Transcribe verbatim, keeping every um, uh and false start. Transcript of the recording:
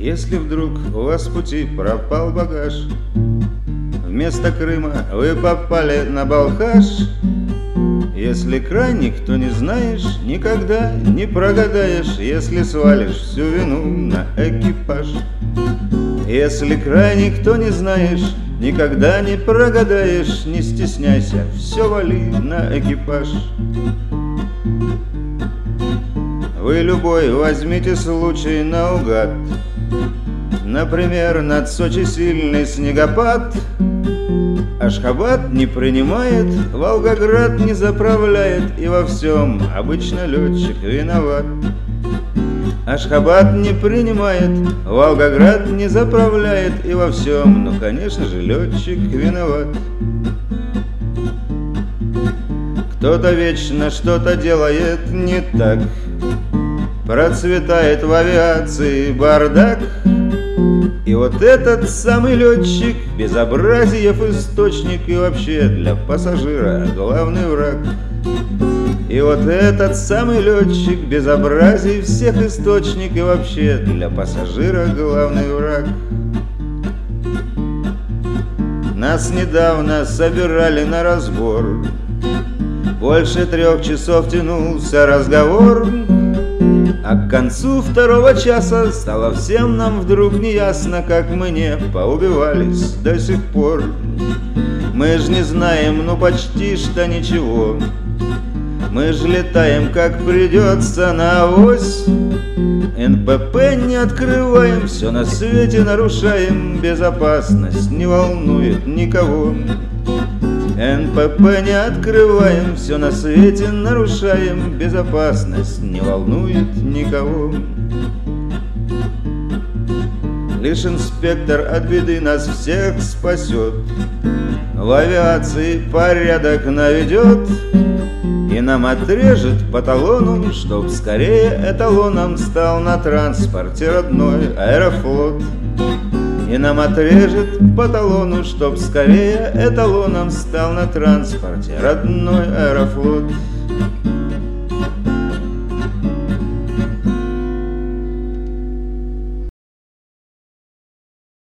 Если вдруг у вас с пути пропал багаж, вместо Крыма вы попали на Балхаш, если крайний, кто не знаешь, никогда не прогадаешь, если свалишь всю вину на экипаж. Если крайний, кто не знаешь, никогда не прогадаешь, не стесняйся, все вали на экипаж. Вы любой возьмите случай наугад, например, над Сочи сильный снегопад. Ашхабад не принимает, Волгоград не заправляет, и во всем обычно летчик виноват. Ашхабад не принимает, Волгоград не заправляет, и во всем, ну, конечно же, летчик виноват. Кто-то вечно что-то делает не так, процветает в авиации бардак. И вот этот самый летчик безобразиев источник, и вообще для пассажира главный враг. И вот этот самый летчик безобразий всех источник, и вообще для пассажира главный враг. Нас недавно собирали на разбор, больше трех часов тянулся разговор. А к концу второго часа стало всем нам вдруг неясно, как мы не поубивались до сих пор. Мы ж не знаем, ну почти что ничего, мы ж летаем как придется на авось. эн пэ пэ не открываем, все на свете нарушаем, безопасность не волнует никого. эн пэ пэ не открываем, все на свете нарушаем, безопасность не волнует никого. Лишь инспектор от беды нас всех спасет, в авиации порядок наведет и нам отрежет по талону, чтоб скорее эталоном стал на транспорте родной Аэрофлот. И нам отрежет по талону, чтоб скорее эталоном стал на транспорте родной Аэрофлот.